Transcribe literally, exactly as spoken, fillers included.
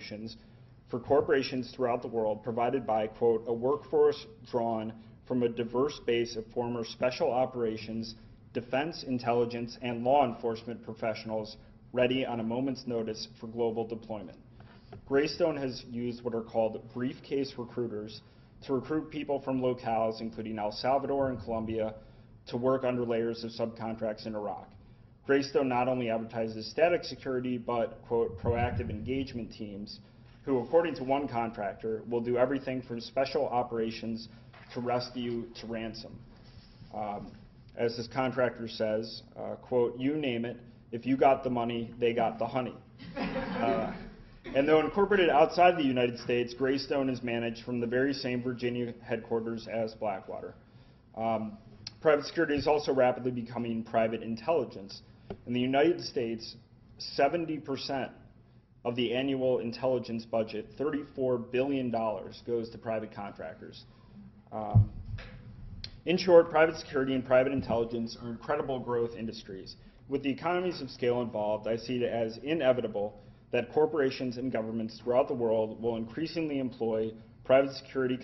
operations for corporations throughout the world provided by, quote, a workforce drawn from a diverse base of former special operations, defense, intelligence, and law enforcement professionals ready on a moment's notice for global deployment. Greystone has used what are called briefcase recruiters to recruit people from locales, including El Salvador and Colombia, to work under layers of subcontracts in Iraq. Greystone not only advertises static security, but, quote, proactive engagement teams, who, according to one contractor, will do everything from special operations to rescue to ransom. Um, as this contractor says, uh, quote, you name it, if you got the money, they got the honey. Uh, and though incorporated outside the United States, Greystone is managed from the very same Virginia headquarters as Blackwater. Um, private security is also rapidly becoming private intelligence. In the United States, seventy percent of the annual intelligence budget, thirty-four billion dollars, goes to private contractors. Um, in short, private security and private intelligence are incredible growth industries. With the economies of scale involved, I see it as inevitable that corporations and governments throughout the world will increasingly employ private security